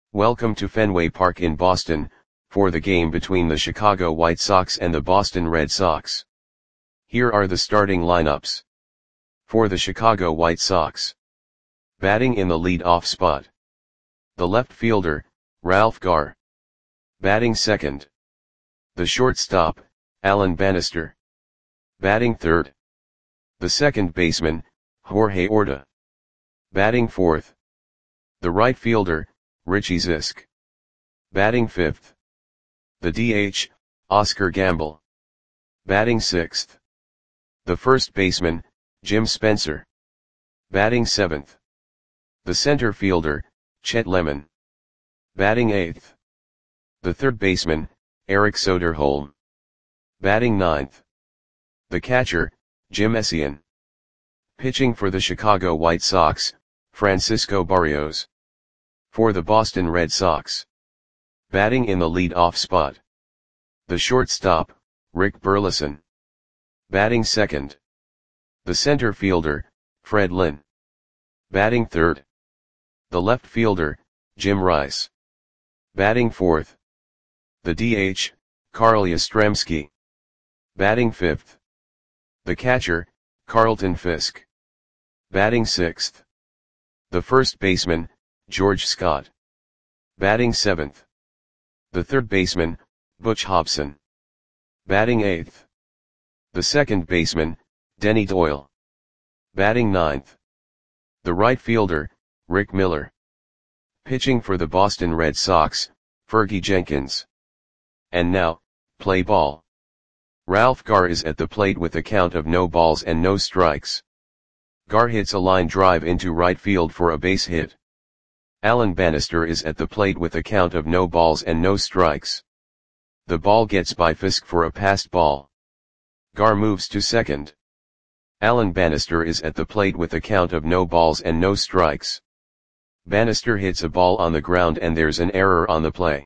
Welcome to Fenway Park in Boston, for the game between the Chicago White Sox and the Boston Red Sox. Here are the starting lineups. For the Chicago White Sox. Batting in the lead-off spot. The left fielder, Ralph Garr. Batting second. The shortstop, Alan Bannister. Batting third. The second baseman, Jorge Orta. Batting fourth. The right fielder, Richie Zisk. Batting fifth. The DH, Oscar Gamble. Batting sixth. The first baseman, Jim Spencer. Batting seventh. The center fielder, Chet Lemon. Batting eighth. The third baseman, Eric Soderholm. Batting ninth. The catcher, Jim Essien. Pitching for the Chicago White Sox, Francisco Barrios. For the Boston Red Sox. Batting in the lead-off spot. The shortstop, Rick Burleson. Batting second. The center fielder, Fred Lynn. Batting third. The left fielder, Jim Rice. Batting fourth. The DH, Carl Yastrzemski. Batting fifth. The catcher, Carlton Fisk. Batting sixth. The first baseman, George Scott. Batting seventh. The third baseman, Butch Hobson. Batting eighth. The second baseman, Denny Doyle. Batting ninth. The right fielder, Rick Miller. Pitching for the Boston Red Sox, Fergie Jenkins. And now, play ball. Ralph Garr is at the plate with a count of no balls and no strikes. Garr hits a line drive into right field for a base hit. Alan Bannister is at the plate with a count of no balls and no strikes. The ball gets by Fisk for a passed ball. Garr moves to second. Alan Bannister is at the plate with a count of no balls and no strikes. Bannister hits a ball on the ground and there's an error on the play.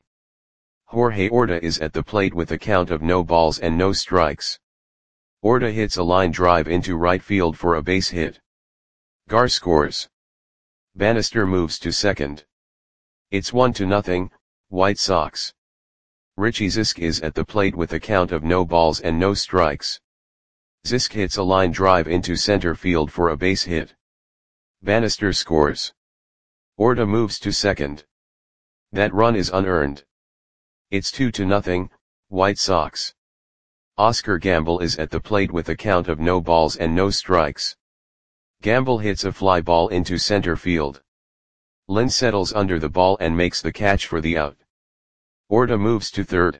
Jorge Orta is at the plate with a count of no balls and no strikes. Orta hits a line drive into right field for a base hit. Garr scores. Bannister moves to second. It's 1-0, White Sox. Richie Zisk is at the plate with a count of no balls and no strikes. Zisk hits a line drive into center field for a base hit. Bannister scores. Orta moves to second. That run is unearned. It's 2-0, White Sox. Oscar Gamble is at the plate with a count of no balls and no strikes. Gamble hits a fly ball into center field. Lynn settles under the ball and makes the catch for the out. Orta moves to third.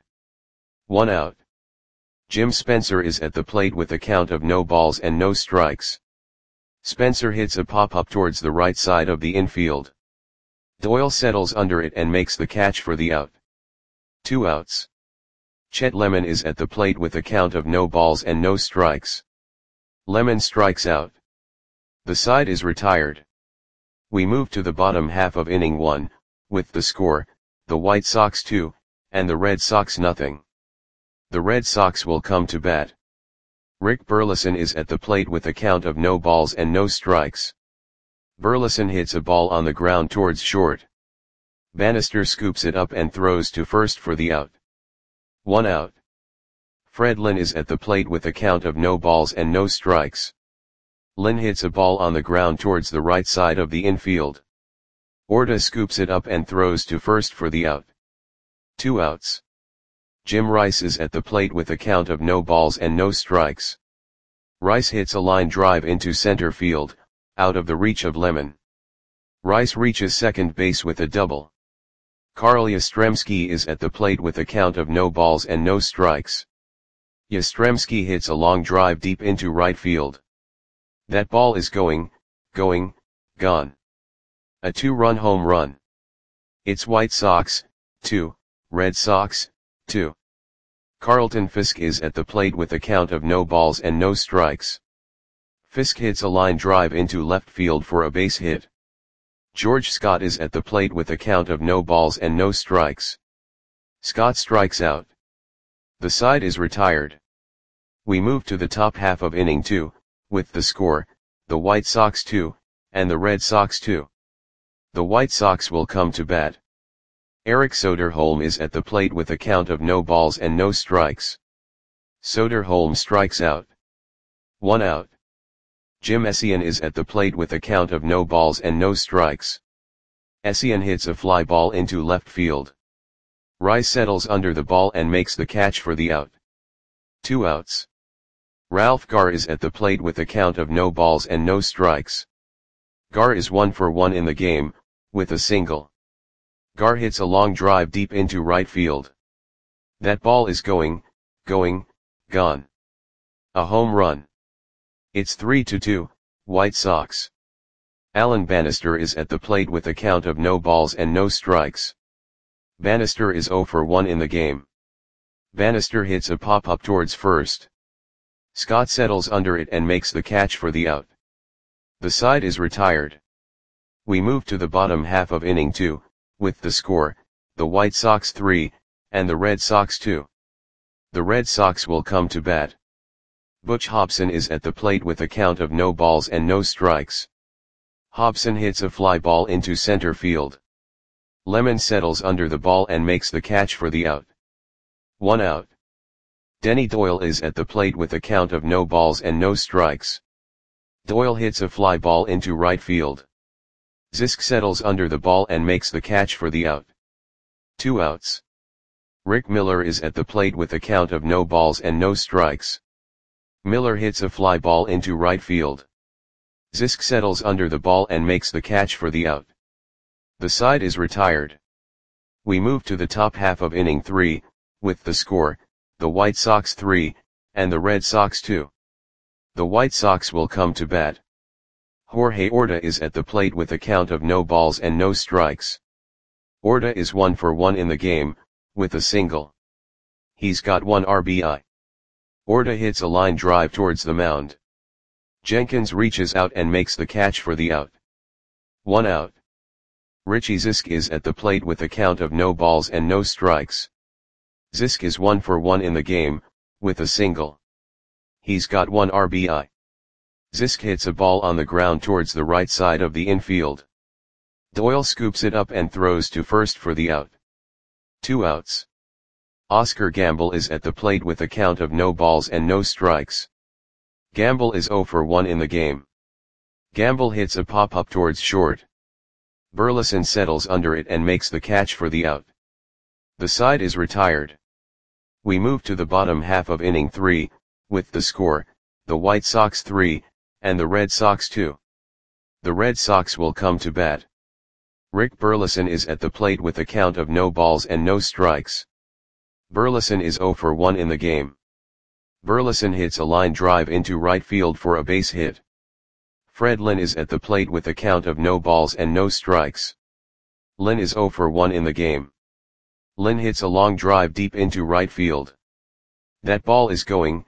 1 out. Jim Spencer is at the plate with a count of no balls and no strikes. Spencer hits a pop-up towards the right side of the infield. Doyle settles under it and makes the catch for the out. 2 outs. Chet Lemon is at the plate with a count of no balls and no strikes. Lemon strikes out. The side is retired. We move to the bottom half of inning 1, with the score, the White Sox 2, and the Red Sox 0. The Red Sox will come to bat. Rick Burleson is at the plate with a count of no balls and no strikes. Burleson hits a ball on the ground towards short. Bannister scoops it up and throws to first for the out. 1 out. Fred Lynn is at the plate with a count of no balls and no strikes. Lynn hits a ball on the ground towards the right side of the infield. Orta scoops it up and throws to first for the out. 2 outs. Jim Rice is at the plate with a count of no balls and no strikes. Rice hits a line drive into center field, out of the reach of Lemon. Rice reaches second base with a double. Carl Yastrzemski is at the plate with a count of no balls and no strikes. Yastrzemski hits a long drive deep into right field. That ball is gone. A 2-run home run. It's White Sox, 2, Red Sox, 2. Carlton Fisk is at the plate with a count of no balls and no strikes. Fisk hits a line drive into left field for a base hit. George Scott is at the plate with a count of no balls and no strikes. Scott strikes out. The side is retired. We move to the top half of inning 2, with the score, the White Sox 2, and the Red Sox 2. The White Sox will come to bat. Eric Soderholm is at the plate with a count of no balls and no strikes. Soderholm strikes out. 1 out. Jim Essien is at the plate with a count of no balls and no strikes. Essien hits a fly ball into left field. Rice settles under the ball and makes the catch for the out. 2 outs. Ralph Garr is at the plate with a count of no balls and no strikes. Garr is 1 for 1 in the game, with a single. Garr hits a long drive deep into right field. That ball is going, gone. A home run. It's 3-2, White Sox. Alan Bannister is at the plate with a count of no balls and no strikes. Bannister is 0 for 1 in the game. Bannister hits a pop-up towards first. Scott settles under it and makes the catch for the out. The side is retired. We move to the bottom half of inning 2, with the score, the White Sox 3, and the Red Sox 2. The Red Sox will come to bat. Butch Hobson is at the plate with a count of no balls and no strikes. Hobson hits a fly ball into center field. Lemon settles under the ball and makes the catch for the out. 1 out. Denny Doyle is at the plate with a count of no balls and no strikes. Doyle hits a fly ball into right field. Zisk settles under the ball and makes the catch for the out. 2 outs. Rick Miller is at the plate with a count of no balls and no strikes. Miller hits a fly ball into right field. Zisk settles under the ball and makes the catch for the out. The side is retired. We move to the top half of inning 3, with the score, the White Sox 3, and the Red Sox 2. The White Sox will come to bat. Jorge Orta is at the plate with a count of no balls and no strikes. Orta is 1 for 1 in the game, with a single. He's got 1 RBI. Orta hits a line drive towards the mound. Jenkins reaches out and makes the catch for the out. 1 out. Richie Zisk is at the plate with a count of no balls and no strikes. Zisk is 1 for 1 in the game, with a single. He's got 1 RBI. Zisk hits a ball on the ground towards the right side of the infield. Doyle scoops it up and throws to first for the out. 2 outs. Oscar Gamble is at the plate with a count of no balls and no strikes. Gamble is 0 for 1 in the game. Gamble hits a pop-up towards short. Burleson settles under it and makes the catch for the out. The side is retired. We move to the bottom half of inning 3, with the score, the White Sox 3, and the Red Sox 2. The Red Sox will come to bat. Rick Burleson is at the plate with a count of no balls and no strikes. Burleson is 0 for 1 in the game. Burleson hits a line drive into right field for a base hit. Fred Lynn is at the plate with a count of no balls and no strikes. Lynn is 0 for 1 in the game. Lynn hits a long drive deep into right field. That ball is going,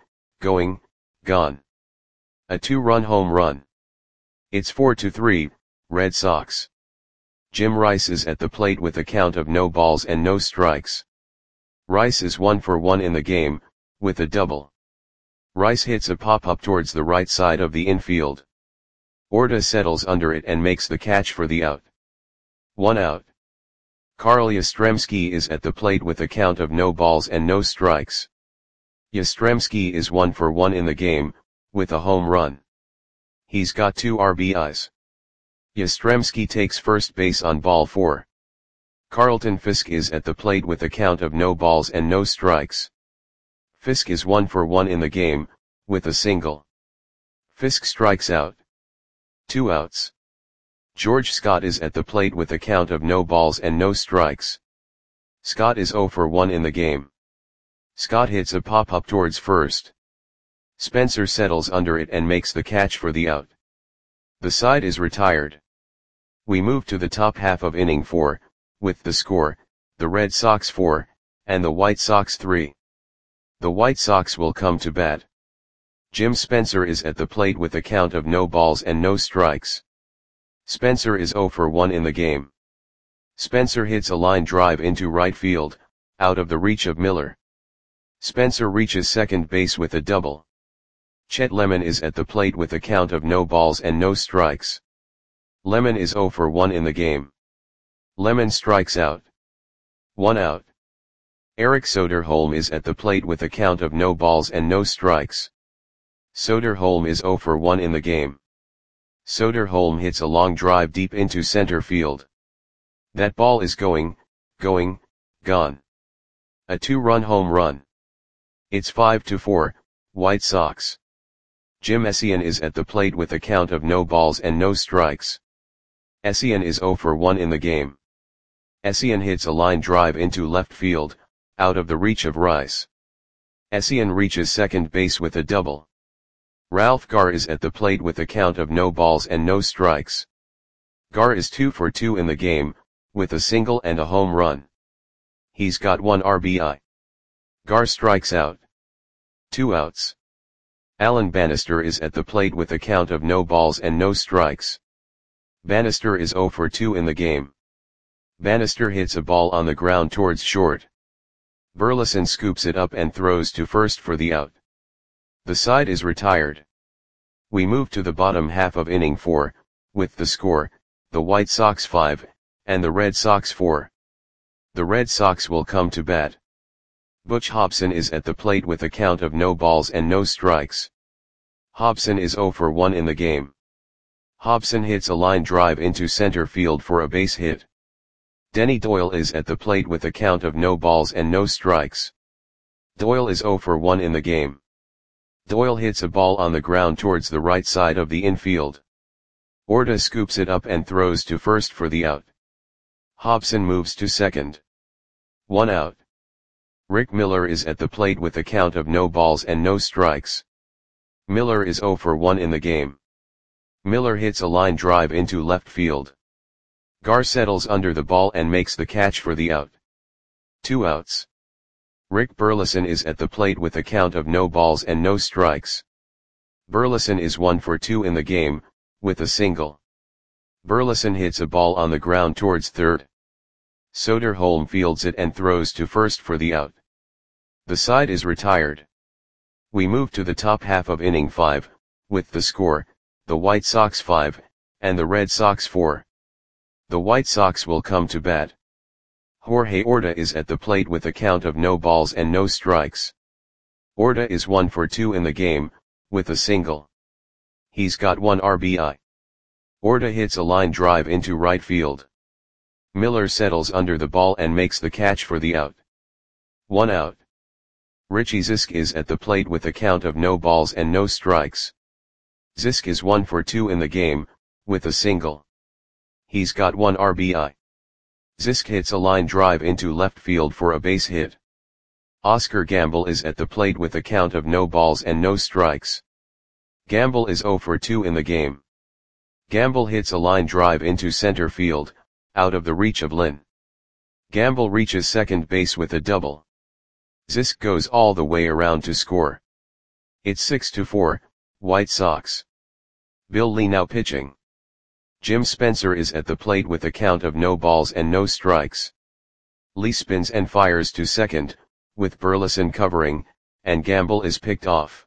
gone. A 2-run home run. It's 4-3, Red Sox. Jim Rice is at the plate with a count of no balls and no strikes. Rice is 1 for 1 in the game, with a double. Rice hits a pop-up towards the right side of the infield. Orta settles under it and makes the catch for the out. 1 out. Carl Yastrzemski is at the plate with a count of no balls and no strikes. Yastrzemski is 1 for 1 in the game, with a home run. He's got 2 RBIs. Yastrzemski takes first base on ball 4. Carlton Fisk is at the plate with a count of no balls and no strikes. Fisk is 1 for 1 in the game, with a single. Fisk strikes out. 2 outs. George Scott is at the plate with a count of no balls and no strikes. Scott is 0 for 1 in the game. Scott hits a pop-up towards first. Spencer settles under it and makes the catch for the out. The side is retired. We move to the top half of inning 4, with the score, the Red Sox 4, and the White Sox 3. The White Sox will come to bat. Jim Spencer is at the plate with a count of no balls and no strikes. Spencer is 0 for 1 in the game. Spencer hits a line drive into right field, out of the reach of Miller. Spencer reaches second base with a double. Chet Lemon is at the plate with a count of no balls and no strikes. Lemon is 0 for 1 in the game. Lemon strikes out. 1 out. Erik Soderholm is at the plate with a count of no balls and no strikes. Soderholm is 0 for 1 in the game. Soderholm hits a long drive deep into center field. That ball is gone. A 2-run home run. It's 5-4, White Sox. Jim Essien is at the plate with a count of no balls and no strikes. Essien is 0 for 1 in the game. Essien hits a line drive into left field, out of the reach of Rice. Essien reaches second base with a double. Ralph Garr is at the plate with a count of no balls and no strikes. Garr is 2 for 2 in the game, with a single and a home run. He's got 1 RBI. Garr strikes out. 2 outs. Alan Bannister is at the plate with a count of no balls and no strikes. Bannister is 0 for 2 in the game. Bannister hits a ball on the ground towards short. Burleson scoops it up and throws to first for the out. The side is retired. We move to the bottom half of inning 4, with the score, the White Sox 5, and the Red Sox 4. The Red Sox will come to bat. Butch Hobson is at the plate with a count of no balls and no strikes. Hobson is 0 for 1 in the game. Hobson hits a line drive into center field for a base hit. Denny Doyle is at the plate with a count of no balls and no strikes. Doyle is 0 for 1 in the game. Doyle hits a ball on the ground towards the right side of the infield. Orta scoops it up and throws to first for the out. Hobson moves to second. 1 out. Rick Miller is at the plate with a count of no balls and no strikes. Miller is 0 for 1 in the game. Miller hits a line drive into left field. Garr settles under the ball and makes the catch for the out. 2 outs. Rick Burleson is at the plate with a count of no balls and no strikes. Burleson is 1 for 2 in the game, with a single. Burleson hits a ball on the ground towards third. Soderholm fields it and throws to first for the out. The side is retired. We move to the top half of inning 5, with the score, the White Sox 5, and the Red Sox 4. The White Sox will come to bat. Jorge Orta is at the plate with a count of no balls and no strikes. Orta is 1 for 2 in the game, with a single. He's got 1 RBI. Orta hits a line drive into right field. Miller settles under the ball and makes the catch for the out. 1 out. Richie Zisk is at the plate with a count of no balls and no strikes. Zisk is 1 for 2 in the game, with a single. He's got 1 RBI. Zisk hits a line drive into left field for a base hit. Oscar Gamble is at the plate with a count of no balls and no strikes. Gamble is 0 for 2 in the game. Gamble hits a line drive into center field, out of the reach of Lynn. Gamble reaches second base with a double. Zisk goes all the way around to score. It's 6-4, White Sox. Bill Lee now pitching. Jim Spencer is at the plate with a count of no balls and no strikes. Lee spins and fires to second, with Burleson covering, and Gamble is picked off.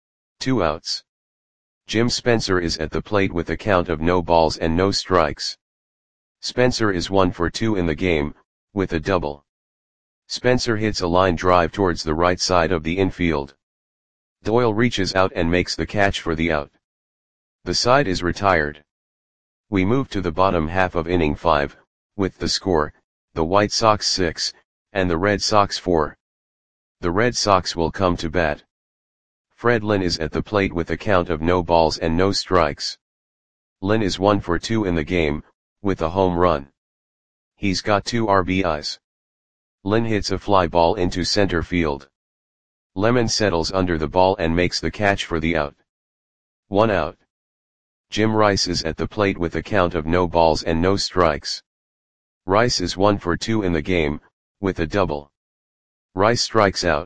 2 outs. Jim Spencer is at the plate with a count of no balls and no strikes. Spencer is 1 for 2 in the game, with a double. Spencer hits a line drive towards the right side of the infield. Doyle reaches out and makes the catch for the out. The side is retired. We move to the bottom half of inning 5, with the score, the White Sox 6, and the Red Sox 4. The Red Sox will come to bat. Fred Lynn is at the plate with a count of no balls and no strikes. Lynn is 1 for 2 in the game, with a home run. He's got 2 RBIs. Lynn hits a fly ball into center field. Lemon settles under the ball and makes the catch for the out. 1 out. Jim Rice is at the plate with a count of no balls and no strikes. Rice is 1 for 2 in the game, with a double. Rice strikes out.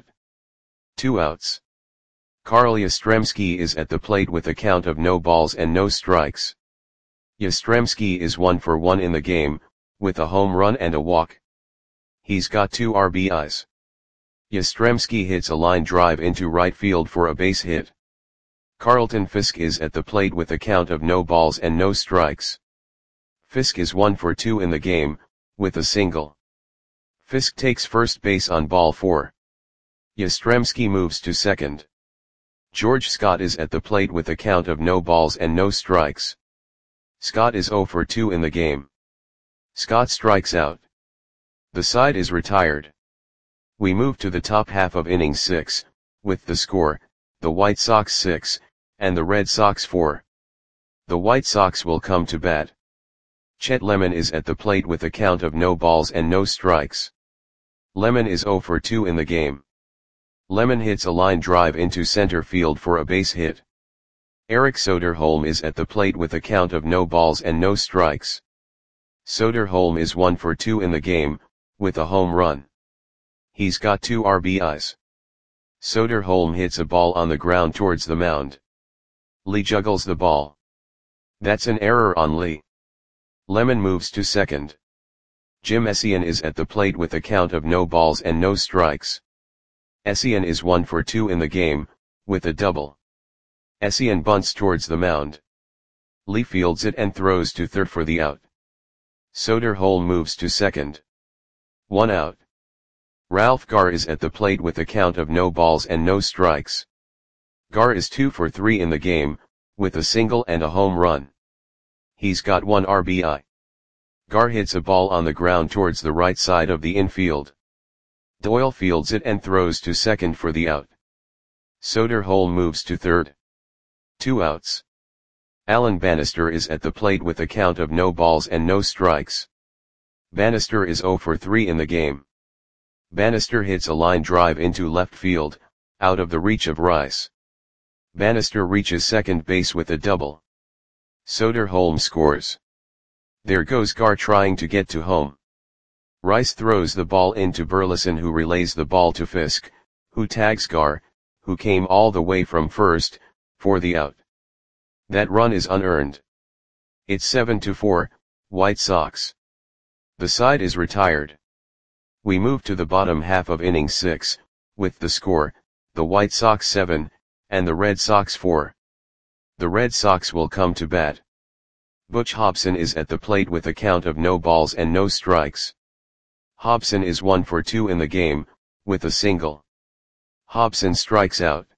2 outs. Carl Yastrzemski is at the plate with a count of no balls and no strikes. Yastrzemski is 1 for 1 in the game, with a home run and a walk. He's got 2 RBIs. Yastrzemski hits a line drive into right field for a base hit. Carlton Fisk is at the plate with a count of no balls and no strikes. Fisk is 1 for 2 in the game, with a single. Fisk takes first base on ball 4. Yastrzemski moves to second. George Scott is at the plate with a count of no balls and no strikes. Scott is 0 for 2 in the game. Scott strikes out. The side is retired. We move to the top half of inning 6, with the score, the White Sox 6, and the Red Sox 4. The White Sox will come to bat. Chet Lemon is at the plate with a count of no balls and no strikes. Lemon is 0 for 2 in the game. Lemon hits a line drive into center field for a base hit. Eric Soderholm is at the plate with a count of no balls and no strikes. Soderholm is 1 for 2 in the game, with a home run. He's got 2 RBIs. Soderholm hits a ball on the ground towards the mound. Lee juggles the ball. That's an error on Lee. Lemon moves to second. Jim Essien is at the plate with a count of no balls and no strikes. Essien is 1 for 2 in the game, with a double. Essien bunts towards the mound. Lee fields it and throws to third for the out. Soderholm moves to second. 1 out. Ralph Garr is at the plate with a count of no balls and no strikes. Garr is 2 for 3 in the game, with a single and a home run. He's got 1 RBI. Garr hits a ball on the ground towards the right side of the infield. Doyle fields it and throws to second for the out. Soderholm moves to third. 2 outs. Alan Bannister is at the plate with a count of no balls and no strikes. Bannister is 0 for 3 in the game. Bannister hits a line drive into left field, out of the reach of Rice. Bannister reaches second base with a double. Soderholm scores. There goes Garr trying to get to home. Rice throws the ball into Burleson, who relays the ball to Fisk, who tags Garr, who came all the way from first, for the out. That run is unearned. It's 7-4, White Sox. The side is retired. We move to the bottom half of inning 6, with the score, the White Sox 7, and the Red Sox 4. The Red Sox will come to bat. Butch Hobson is at the plate with a count of no balls and no strikes. Hobson is 1 for 2 in the game, with a single. Hobson strikes out.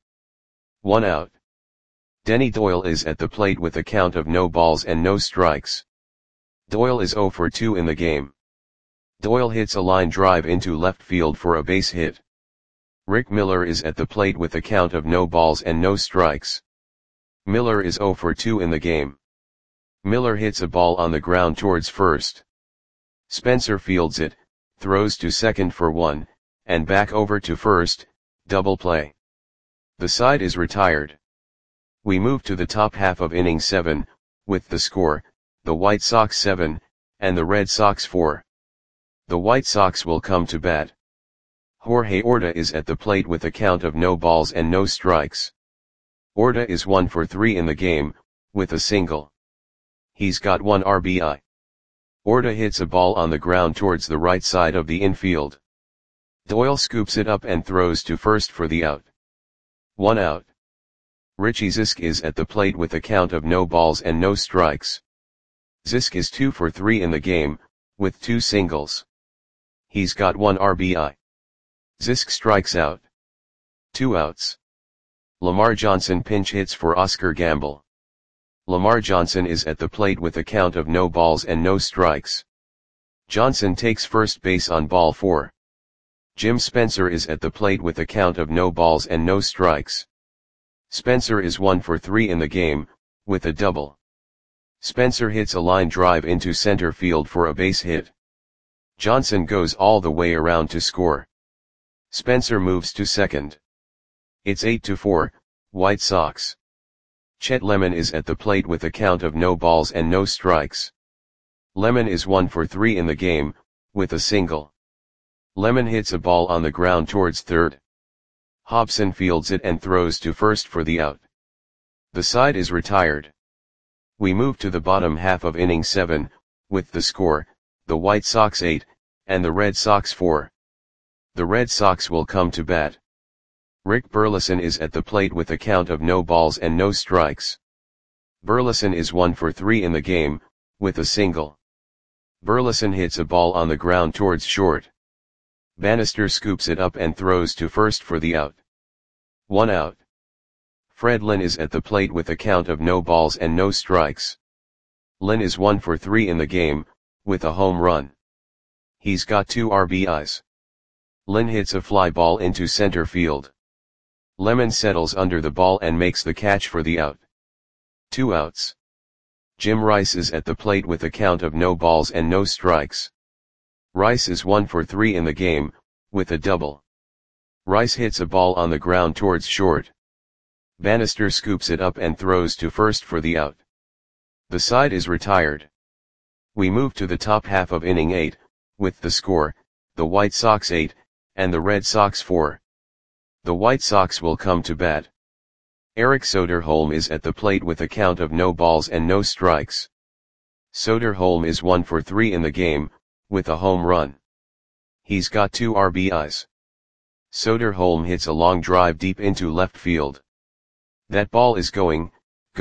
1 out. Denny Doyle is at the plate with a count of no balls and no strikes. Doyle is 0 for 2 in the game. Doyle hits a line drive into left field for a base hit. Rick Miller is at the plate with a count of no balls and no strikes. Miller is 0 for 2 in the game. Miller hits a ball on the ground towards first. Spencer fields it, throws to second for 1, and back over to first, double play. The side is retired. We move to the top half of inning 7, with the score, the White Sox 7, and the Red Sox 4. The White Sox will come to bat. Jorge Orta is at the plate with a count of no balls and no strikes. Orta is 1 for 3 in the game, with a single. He's got 1 RBI. Orta hits a ball on the ground towards the right side of the infield. Doyle scoops it up and throws to first for the out. 1 out. Richie Zisk is at the plate with a count of no balls and no strikes. Zisk is 2 for 3 in the game, with 2 singles. He's got 1 RBI. Zisk strikes out. 2 outs. Lamar Johnson pinch hits for Oscar Gamble. Lamar Johnson is at the plate with a count of no balls and no strikes. Johnson takes first base on ball 4. Jim Spencer is at the plate with a count of no balls and no strikes. Spencer is 1 for 3 in the game, with a double. Spencer hits a line drive into center field for a base hit. Johnson goes all the way around to score. Spencer moves to second. It's 8-4, White Sox. Chet Lemon is at the plate with a count of no balls and no strikes. Lemon is 1 for 3 in the game, with a single. Lemon hits a ball on the ground towards third. Hobson fields it and throws to first for the out. The side is retired. We move to the bottom half of inning 7, with the score, the White Sox 8, and the Red Sox 4. The Red Sox will come to bat. Rick Burleson is at the plate with a count of no balls and no strikes. Burleson is 1 for 3 in the game, with a single. Burleson hits a ball on the ground towards short. Bannister scoops it up and throws to first for the out. 1 out. Fred Lynn is at the plate with a count of no balls and no strikes. Lynn is 1 for 3 in the game, with a home run. He's got 2 RBIs. Lynn hits a fly ball into center field. Lemon settles under the ball and makes the catch for the out. 2 outs. Jim Rice is at the plate with a count of no balls and no strikes. Rice is 1 for 3 in the game, with a double. Rice hits a ball on the ground towards short. Bannister scoops it up and throws to first for the out. The side is retired. We move to the top half of inning 8, with the score, the White Sox 8, and the Red Sox 4. The White Sox will come to bat. Eric Soderholm is at the plate with a count of no balls and no strikes. Soderholm is 1 for 3 in the game, with a home run. He's got 2 RBIs. Soderholm hits a long drive deep into left field. That ball is gone.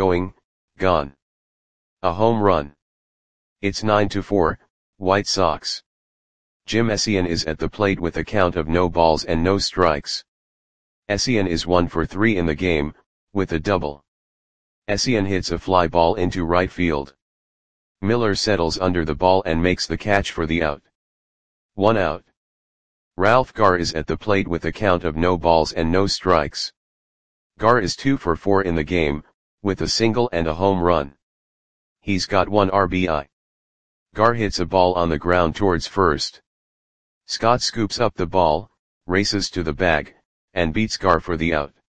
A home run. It's 9-4, White Sox. Jim Essien is at the plate with a count of no balls and no strikes. Essien is 1 for 3 in the game, with a double. Essien hits a fly ball into right field. Miller settles under the ball and makes the catch for the out. 1 out. Ralph Garr is at the plate with a count of no balls and no strikes. Garr is 2 for 4 in the game, with a single and a home run. He's got 1 RBI. Garr hits a ball on the ground towards first. Scott scoops up the ball, races to the bag, and beats Garr for the out.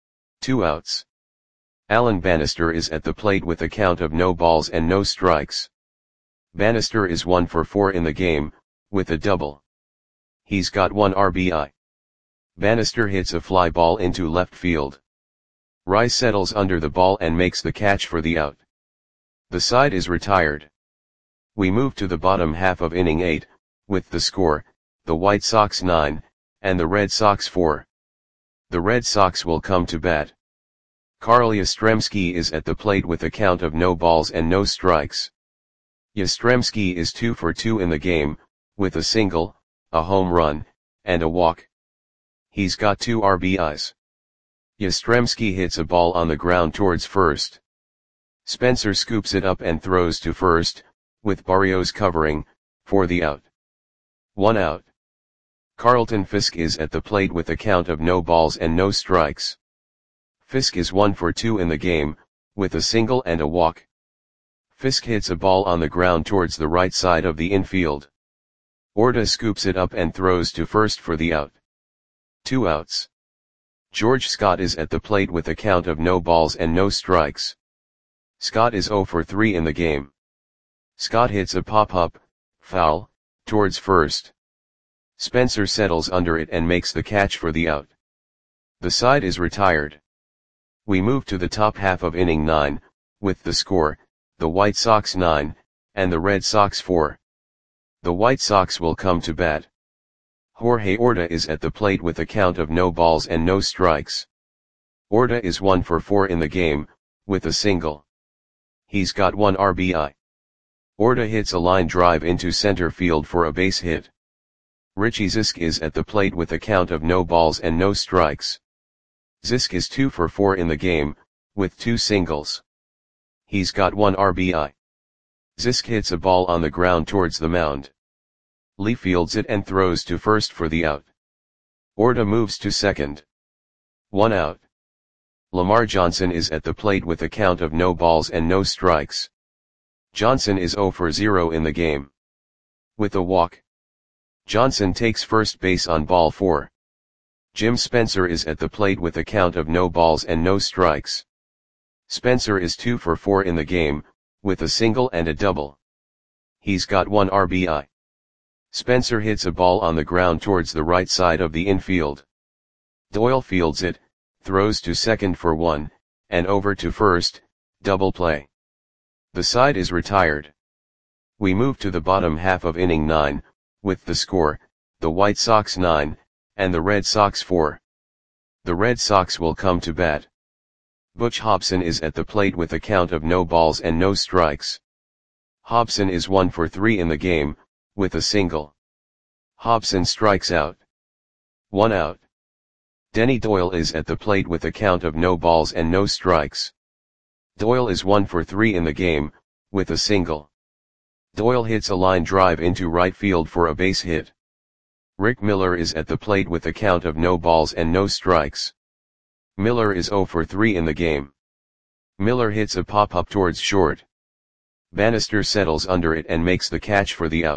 2 outs. Alan Bannister is at the plate with a count of no balls and no strikes. Bannister is 1 for 4 in the game, with a double. He's got 1 RBI. Bannister hits a fly ball into left field. Rice settles under the ball and makes the catch for the out. The side is retired. We move to the bottom half of inning 8, with the score, the White Sox 9, and the Red Sox 4. The Red Sox will come to bat. Carl Yastrzemski is at the plate with a count of no balls and no strikes. Yastrzemski is 2 for 2 in the game, with a single, a home run, and a walk. He's got 2 RBIs. Yastrzemski hits a ball on the ground towards first. Spencer scoops it up and throws to first, with Barrios covering, for the out. 1 out. Carlton Fisk is at the plate with a count of no balls and no strikes. Fisk is 1 for 2 in the game, with a single and a walk. Fisk hits a ball on the ground towards the right side of the infield. Orta scoops it up and throws to first for the out. 2 outs. George Scott is at the plate with a count of no balls and no strikes. Scott is 0 for 3 in the game. Scott hits a pop-up, foul, towards first. Spencer settles under it and makes the catch for the out. The side is retired. We move to the top half of inning 9, with the score, the White Sox 9, and the Red Sox 4. The White Sox will come to bat. Jorge Orta is at the plate with a count of no balls and no strikes. Orta is 1 for 4 in the game, with a single. He's got 1 RBI. Orta hits a line drive into center field for a base hit. Richie Zisk is at the plate with a count of no balls and no strikes. Zisk is 2 for 4 in the game, with 2 singles. He's got 1 RBI. Zisk hits a ball on the ground towards the mound. Lee fields it and throws to first for the out. Orta moves to second. 1 out. Lamar Johnson is at the plate with a count of no balls and no strikes. Johnson is 0 for 0 in the game. With a walk. Johnson takes first base on ball 4. Jim Spencer is at the plate with a count of no balls and no strikes. Spencer is 2 for 4 in the game, with a single and a double. He's got 1 RBI. Spencer hits a ball on the ground towards the right side of the infield. Doyle fields it, throws to second for 1, and over to first, double play. The side is retired. We move to the bottom half of inning 9, with the score, the White Sox 9, and the Red Sox 4. The Red Sox will come to bat. Butch Hobson is at the plate with a count of no balls and no strikes. Hobson is 1 for 3 in the game, with a single. Hobson strikes out. 1 out. Denny Doyle is at the plate with a count of no balls and no strikes. Doyle is 1 for 3 in the game, with a single. Doyle hits a line drive into right field for a base hit. Rick Miller is at the plate with a count of no balls and no strikes. Miller is 0 for 3 in the game. Miller hits a pop-up towards short. Bannister settles under it and makes the catch for the out.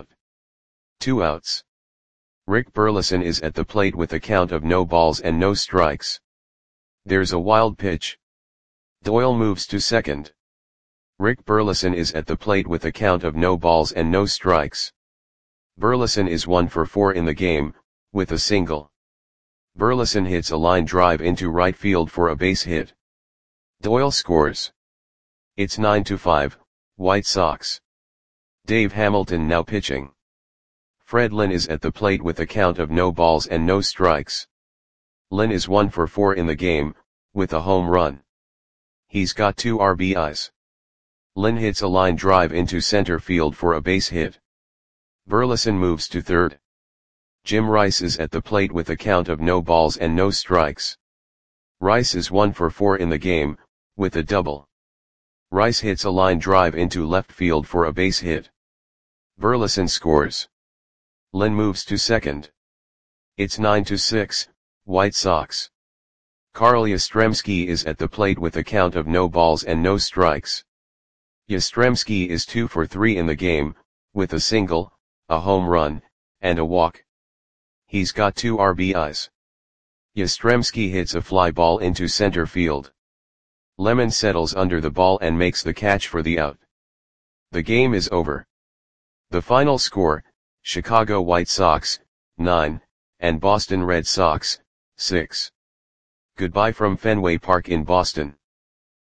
2 outs. Rick Burleson is at the plate with a count of no balls and no strikes. There's a wild pitch. Doyle moves to second. Rick Burleson is at the plate with a count of no balls and no strikes. Burleson is 1 for 4 in the game, with a single. Burleson hits a line drive into right field for a base hit. Doyle scores. It's 9-5, White Sox. Dave Hamilton now pitching. Fred Lynn is at the plate with a count of no balls and no strikes. Lynn is 1 for 4 in the game, with a home run. He's got 2 RBIs. Lynn hits a line drive into center field for a base hit. Burleson moves to third. Jim Rice is at the plate with a count of no balls and no strikes. Rice is 1 for 4 in the game, with a double. Rice hits a line drive into left field for a base hit. Burleson scores. Lynn moves to second. It's 9-6, White Sox. Carl Yastrzemski is at the plate with a count of no balls and no strikes. Yastrzemski is 2 for 3 in the game, with a single, a home run, and a walk. He's got 2 RBIs. Yastrzemski hits a fly ball into center field. Lemon settles under the ball and makes the catch for the out. The game is over. The final score, Chicago White Sox, 9, and Boston Red Sox, 6. Goodbye from Fenway Park in Boston.